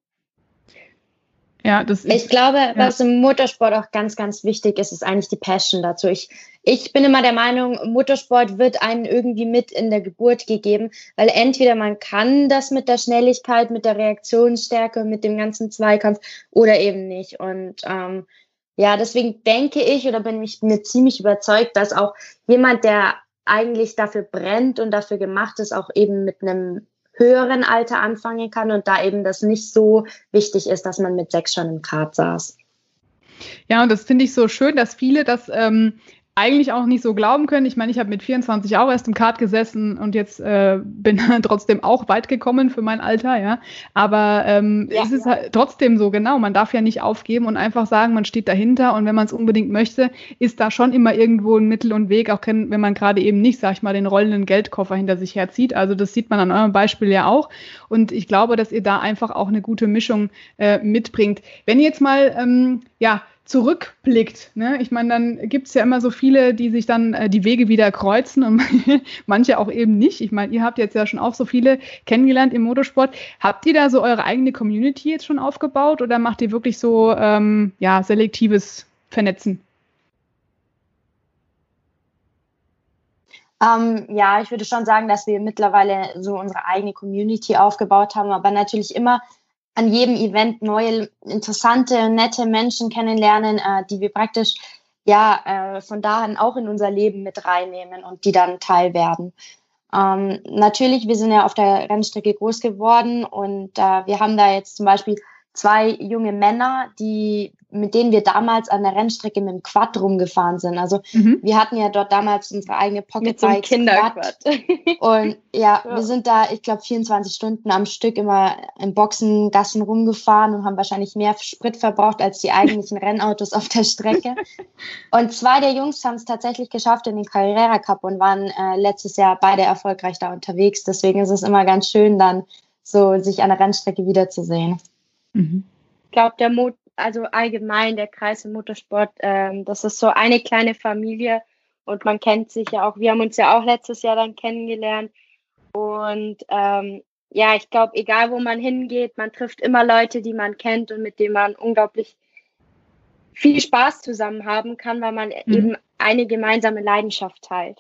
Ja, das ist, ich glaube, ja. was im Motorsport auch ganz, ganz wichtig ist, ist eigentlich die Passion dazu. Ich, ich bin immer der Meinung, Motorsport wird einem irgendwie mit in der Geburt gegeben, weil entweder man kann das mit der Schnelligkeit, mit der Reaktionsstärke, mit dem ganzen Zweikampf oder eben nicht. Und ähm, ja, deswegen denke ich oder bin ich mir ziemlich überzeugt, dass auch jemand, der eigentlich dafür brennt und dafür gemacht ist, auch eben mit einem höheren Alter anfangen kann und da eben das nicht so wichtig ist, dass man mit sechs schon im Kart saß. Ja, und das finde ich so schön, dass viele das ähm, eigentlich auch nicht so glauben können. Ich meine, ich habe mit vierundzwanzig auch erst im Kart gesessen und jetzt äh, bin trotzdem auch weit gekommen für mein Alter, ja. Aber ähm, ja, es ist ja. halt trotzdem so, genau, man darf ja nicht aufgeben und einfach sagen, man steht dahinter und wenn man es unbedingt möchte, ist da schon immer irgendwo ein Mittel und Weg, auch wenn man gerade eben nicht, sag ich mal, den rollenden Geldkoffer hinter sich herzieht. Also das sieht man an eurem Beispiel ja auch. Und ich glaube, dass ihr da einfach auch eine gute Mischung äh, mitbringt. Wenn ihr jetzt mal, ähm, ja, zurückblickt, ne? Ich meine, dann gibt es ja immer so viele, die sich dann äh, die Wege wieder kreuzen und manche auch eben nicht. Ich meine, ihr habt jetzt ja schon auch so viele kennengelernt im Motorsport. Habt ihr da so eure eigene Community jetzt schon aufgebaut oder macht ihr wirklich so ähm, ja, selektives Vernetzen? Ähm, ja, ich würde schon sagen, dass wir mittlerweile so unsere eigene Community aufgebaut haben, aber natürlich immer an jedem Event neue, interessante, nette Menschen kennenlernen, äh, die wir praktisch ja äh, von daher auch in unser Leben mit reinnehmen und die dann Teil werden. Ähm, natürlich, wir sind ja auf der Rennstrecke groß geworden und äh, wir haben da jetzt zum Beispiel zwei junge Männer, die mit denen wir damals an der Rennstrecke mit dem Quad rumgefahren sind. Also mhm. wir hatten ja dort damals unsere eigene Pocketbike Kinderquad. Und ja, ja, wir sind da, ich glaube, vierundzwanzig Stunden am Stück immer in Boxengassen rumgefahren und haben wahrscheinlich mehr Sprit verbraucht als die eigentlichen Rennautos auf der Strecke. Und zwei der Jungs haben es tatsächlich geschafft in den Carrera Cup und waren äh, letztes Jahr beide erfolgreich da unterwegs. Deswegen ist es immer ganz schön, dann so sich an der Rennstrecke wiederzusehen. Mhm. Ich glaube, der Mut also allgemein der Kreis im Motorsport, ähm, das ist so eine kleine Familie und man kennt sich ja auch, wir haben uns ja auch letztes Jahr dann kennengelernt und ähm, ja, ich glaube, egal wo man hingeht, man trifft immer Leute, die man kennt und mit denen man unglaublich viel Spaß zusammen haben kann, weil man mhm. eben eine gemeinsame Leidenschaft teilt.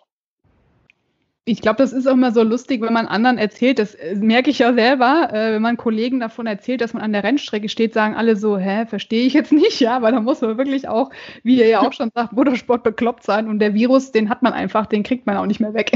Ich glaube, das ist auch immer so lustig, wenn man anderen erzählt, das merke ich ja selber, äh, wenn man Kollegen davon erzählt, dass man an der Rennstrecke steht, sagen alle so, hä, verstehe ich jetzt nicht, ja, weil da muss man wirklich auch, wie ihr ja auch schon sagt, Motorsport bekloppt sein und der Virus, den hat man einfach, den kriegt man auch nicht mehr weg.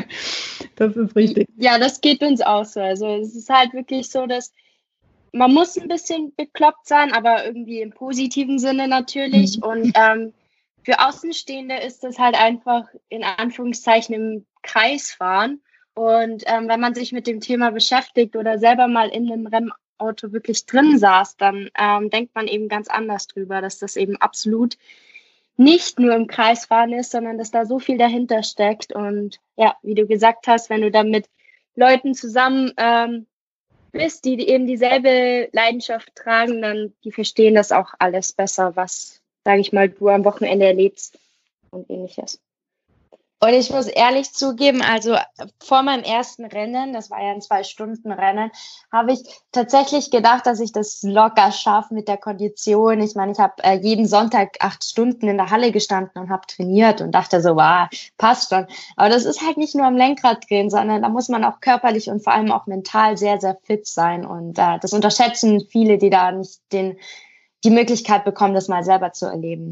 Das ist richtig. Ja, das geht uns auch so. Also es ist halt wirklich so, dass man muss ein bisschen bekloppt sein, aber irgendwie im positiven Sinne natürlich mhm. und ähm, für Außenstehende ist das halt einfach in Anführungszeichen im Kreis fahren. Und ähm, wenn man sich mit dem Thema beschäftigt oder selber mal in einem Rennauto wirklich drin saß, dann ähm, denkt man eben ganz anders drüber, dass das eben absolut nicht nur im Kreisfahren ist, sondern dass da so viel dahinter steckt. Und ja, wie du gesagt hast, wenn du dann mit Leuten zusammen ähm, bist, die eben dieselbe Leidenschaft tragen, dann die verstehen das auch alles besser, was, sage ich mal, du am Wochenende erlebst und ähnliches. Und ich muss ehrlich zugeben, also vor meinem ersten Rennen, das war ja ein Zwei-Stunden-Rennen, habe ich tatsächlich gedacht, dass ich das locker schaffe mit der Kondition. Ich meine, ich habe äh, jeden Sonntag acht Stunden in der Halle gestanden und habe trainiert und dachte so, wow, passt schon. Aber das ist halt nicht nur am Lenkrad drehen, sondern da muss man auch körperlich und vor allem auch mental sehr, sehr fit sein. Und äh, das unterschätzen viele, die da nicht den, die Möglichkeit bekommen, das mal selber zu erleben.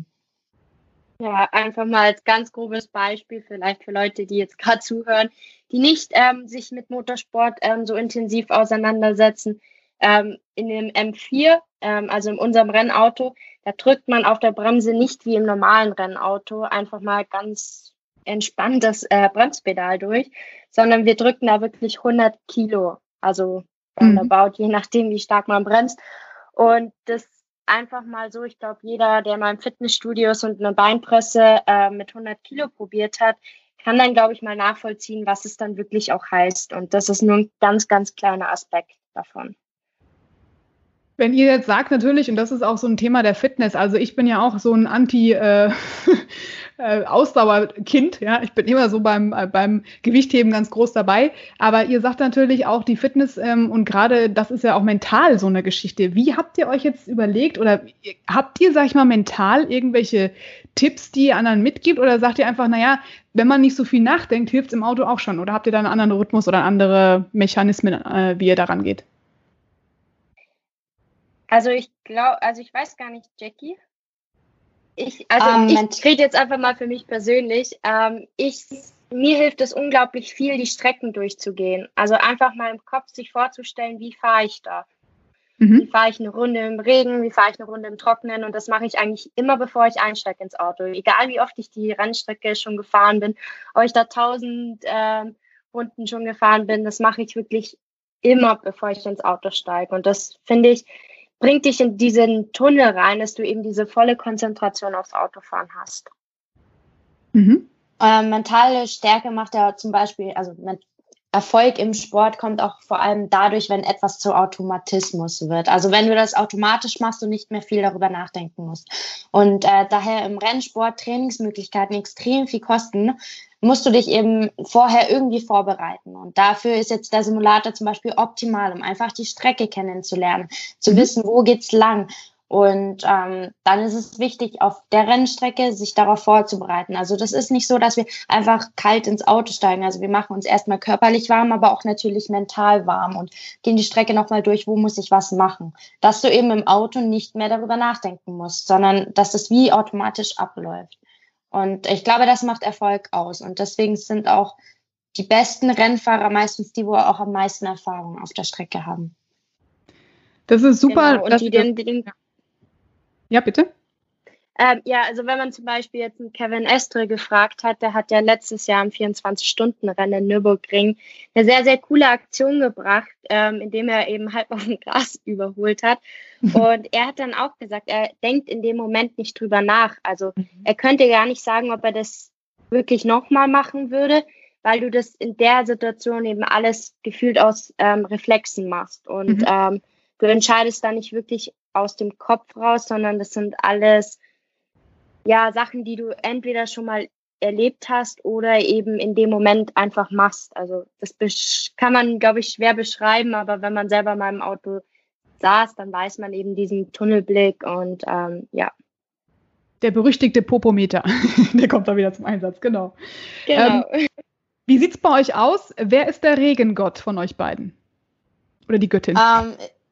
Ja, einfach mal als ganz grobes Beispiel, vielleicht für Leute, die jetzt gerade zuhören, die nicht ähm, sich mit Motorsport ähm, so intensiv auseinandersetzen. Ähm, in dem M vier, ähm, also in unserem Rennauto, da drückt man auf der Bremse nicht wie im normalen Rennauto einfach mal ganz entspannt das äh, Bremspedal durch, sondern wir drücken da wirklich hundert Kilo, also roundabout, mhm. je nachdem, wie stark man bremst. Und das einfach mal so, ich glaube, jeder, der mal im Fitnessstudio ist und eine Beinpresse äh, mit hundert Kilo probiert hat, kann dann, glaube ich, mal nachvollziehen, was es dann wirklich auch heißt. Und das ist nur ein ganz, ganz kleiner Aspekt davon. Wenn ihr jetzt sagt natürlich, und das ist auch so ein Thema der Fitness, also ich bin ja auch so ein Anti- äh, äh, Ausdauerkind, ja, ich bin immer so beim, äh, beim Gewichtheben ganz groß dabei, aber ihr sagt natürlich auch die Fitness ähm, und gerade das ist ja auch mental so eine Geschichte. Wie habt ihr euch jetzt überlegt oder habt ihr, sag ich mal, mental irgendwelche Tipps, die ihr anderen mitgibt oder sagt ihr einfach, naja, wenn man nicht so viel nachdenkt, hilft es im Auto auch schon oder habt ihr da einen anderen Rhythmus oder andere Mechanismen, äh, wie ihr daran geht? Also ich glaube, also ich weiß gar nicht, Jackie. Ich, also Ähm, ich rede jetzt einfach mal für mich persönlich. Ähm, ich, mir hilft es unglaublich viel, die Strecken durchzugehen. Also einfach mal im Kopf sich vorzustellen, wie fahre ich da? Mhm. Wie fahre ich eine Runde im Regen, wie fahre ich eine Runde im Trockenen? Und das mache ich eigentlich immer, bevor ich einsteige ins Auto. Egal wie oft ich die Rennstrecke schon gefahren bin, ob ich da tausend ähm, Runden schon gefahren bin, das mache ich wirklich immer, bevor ich ins Auto steige. Und das, finde ich, bringt dich in diesen Tunnel rein, dass du eben diese volle Konzentration aufs Autofahren hast. Mhm. Äh, mentale Stärke macht ja zum Beispiel, also mit Erfolg im Sport kommt auch vor allem dadurch, wenn etwas zu Automatismus wird. Also wenn du das automatisch machst und nicht mehr viel darüber nachdenken musst. Und äh, daher im Rennsport Trainingsmöglichkeiten extrem viel kosten, musst du dich eben vorher irgendwie vorbereiten. Und dafür ist jetzt der Simulator zum Beispiel optimal, um einfach die Strecke kennenzulernen, zu Mhm. wissen, wo geht's lang. Und ähm, dann ist es wichtig, auf der Rennstrecke sich darauf vorzubereiten. Also das ist nicht so, dass wir einfach kalt ins Auto steigen. Also wir machen uns erstmal körperlich warm, aber auch natürlich mental warm und gehen die Strecke nochmal durch, wo muss ich was machen. Dass du eben im Auto nicht mehr darüber nachdenken musst, sondern dass das wie automatisch abläuft. Und ich glaube, das macht Erfolg aus. Und deswegen sind auch die besten Rennfahrer meistens die, wo auch am meisten Erfahrung auf der Strecke haben. Das ist super. Genau. Und dass die ihr- den, den ja, bitte. Ähm, ja, also wenn man zum Beispiel jetzt einen Kevin Estre gefragt hat, der hat ja letztes Jahr im vierundzwanzig-Stunden-Rennen in Nürburgring eine sehr, sehr coole Aktion gebracht, ähm, indem er eben halb auf dem Gras überholt hat. Und er hat dann auch gesagt, er denkt in dem Moment nicht drüber nach. Also er könnte gar nicht sagen, ob er das wirklich nochmal machen würde, weil du das in der Situation eben alles gefühlt aus ähm, Reflexen machst. Und Mhm. ähm, du entscheidest da nicht wirklich aus dem Kopf raus, sondern das sind alles ja Sachen, die du entweder schon mal erlebt hast oder eben in dem Moment einfach machst. Also das besch- kann man, glaube ich, schwer beschreiben, aber wenn man selber mal im Auto saß, dann weiß man eben diesen Tunnelblick und ähm, ja. Der berüchtigte Popometer, der kommt da wieder zum Einsatz, genau. Genau. Ähm, wie sieht's bei euch aus? Wer ist der Regengott von euch beiden? Oder die Göttin? Ähm,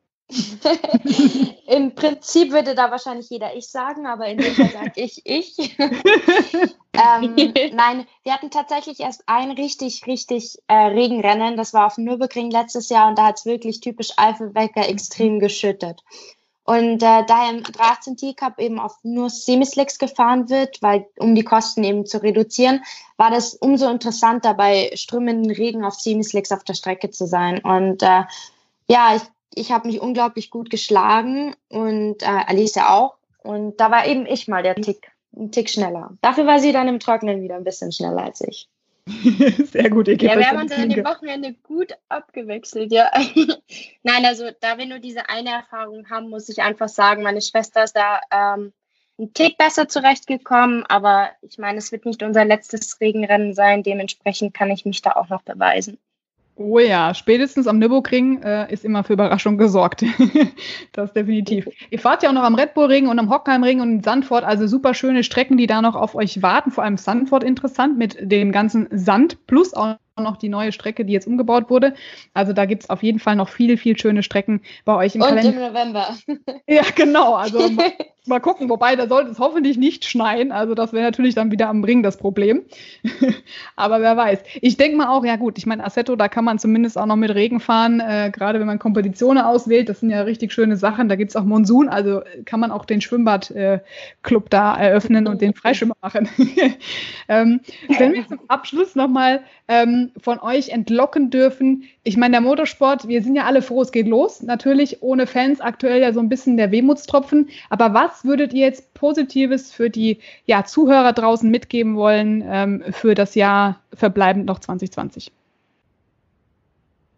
Im Prinzip würde da wahrscheinlich jeder ich sagen, aber in dem Fall sage ich ich. ähm, nein, wir hatten tatsächlich erst ein richtig, richtig äh, Regenrennen. Das war auf dem Nürburgring letztes Jahr und da hat es wirklich typisch Eifelwecker extrem geschüttet. Und äh, da im drei achtzehn T Cup eben auf nur Semislicks gefahren wird, weil um die Kosten eben zu reduzieren, war das umso interessanter, bei strömenden Regen auf Semislicks auf der Strecke zu sein. Und äh, ja, ich Ich habe mich unglaublich gut geschlagen und äh, Alicia auch. Und da war eben ich mal der Tick, ein Tick schneller. Dafür war sie dann im Trockenen wieder ein bisschen schneller als ich. Sehr gut, ihr gebt Ja, euch wir haben dann uns die an dem Klinke. Wochenende gut abgewechselt, ja. Nein, also da wir nur diese eine Erfahrung haben, muss ich einfach sagen, meine Schwester ist da ähm, ein Tick besser zurechtgekommen, aber ich meine, es wird nicht unser letztes Regenrennen sein, dementsprechend kann ich mich da auch noch beweisen. Oh ja, spätestens am Nürburgring äh, ist immer für Überraschung gesorgt. Das definitiv. Ihr fahrt ja auch noch am Red Bull Ring und am Hockheim-Ring und in Sandford, also super schöne Strecken, die da noch auf euch warten. Vor allem Sandford interessant mit dem ganzen Sand plus auch noch die neue Strecke, die jetzt umgebaut wurde. Also da gibt's auf jeden Fall noch viele, viele schöne Strecken bei euch im Und Kalender. im November. Ja, genau. Also mal, mal gucken, wobei da sollte es hoffentlich nicht schneien. Also das wäre natürlich dann wieder am Ring das Problem. Aber wer weiß. Ich denke mal auch, ja gut, ich meine, Assetto, da kann man zumindest auch noch mit Regen fahren, äh, gerade wenn man Kompetitionen auswählt. Das sind ja richtig schöne Sachen. Da gibt's auch Monsun, also kann man auch den Schwimmbadclub äh, da eröffnen und den Freischwimmer machen. ähm, wenn wir zum Abschluss nochmal ähm, von euch entlocken dürfen, ich meine, der Motorsport, wir sind ja alle froh, es geht los. Natürlich ohne Fans aktuell ja so ein bisschen der Wehmutstropfen. Aber was würdet ihr jetzt Positives für die ja, Zuhörer draußen mitgeben wollen ähm, für das Jahr verbleibend noch zwanzig zwanzig?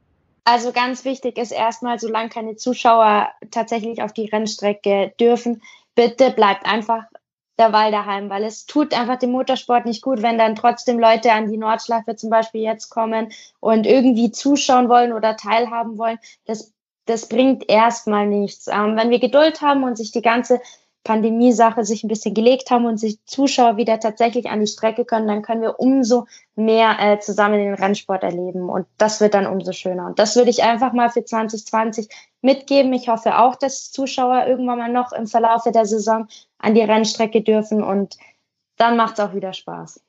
Also ganz wichtig ist erstmal, solange keine Zuschauer tatsächlich auf die Rennstrecke dürfen, bitte bleibt einfach derweil daheim, weil es tut einfach dem Motorsport nicht gut, wenn dann trotzdem Leute an die Nordschleife zum Beispiel jetzt kommen und irgendwie zuschauen wollen oder teilhaben wollen. Das, das bringt erstmal nichts. Ähm, wenn wir Geduld haben und sich die ganze Pandemie-Sache sich ein bisschen gelegt haben und sich Zuschauer wieder tatsächlich an die Strecke können, dann können wir umso mehr äh, zusammen den Rennsport erleben und das wird dann umso schöner. Und das würde ich einfach mal für zwanzig zwanzig mitgeben. Ich hoffe auch, dass Zuschauer irgendwann mal noch im Verlauf der Saison an die Rennstrecke dürfen und dann macht es auch wieder Spaß.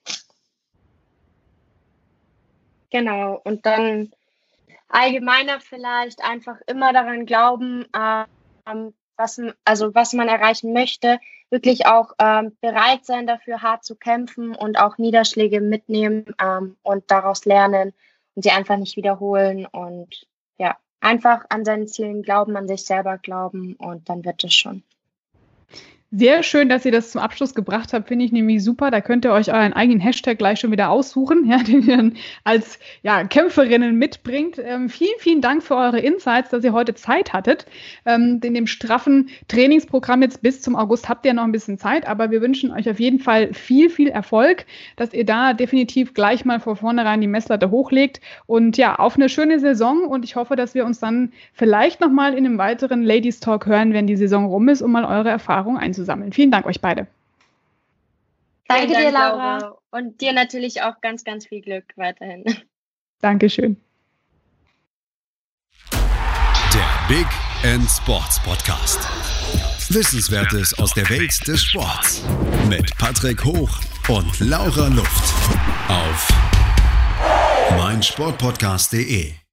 Genau, und dann allgemeiner vielleicht einfach immer daran glauben, ähm, was, also was man erreichen möchte, wirklich auch ähm, bereit sein dafür, hart zu kämpfen und auch Niederschläge mitnehmen ähm, und daraus lernen und sie einfach nicht wiederholen und ja, einfach an seinen Zielen glauben, an sich selber glauben und dann wird es schon. Sehr schön, dass ihr das zum Abschluss gebracht habt, finde ich nämlich super. Da könnt ihr euch euren eigenen Hashtag gleich schon wieder aussuchen, ja, den ihr dann als ja, Kämpferinnen mitbringt. Ähm, vielen, vielen Dank für eure Insights, dass ihr heute Zeit hattet. Ähm, in dem straffen Trainingsprogramm jetzt bis zum August habt ihr noch ein bisschen Zeit, aber wir wünschen euch auf jeden Fall viel, viel Erfolg, dass ihr da definitiv gleich mal von vornherein die Messlatte hochlegt und ja, auf eine schöne Saison und ich hoffe, dass wir uns dann vielleicht nochmal in einem weiteren Ladies Talk hören, wenn die Saison rum ist, um mal eure Erfahrungen einzusammeln. Sammeln. Vielen Dank euch beide. Danke Dank, dir, Laura. Laura. Und dir natürlich auch ganz, ganz viel Glück weiterhin. Dankeschön. Der Big End Sports Podcast. Wissenswertes aus der Welt des Sports. Mit Patrick Hoch und Laura Luft. Auf meinsportpodcast punkt de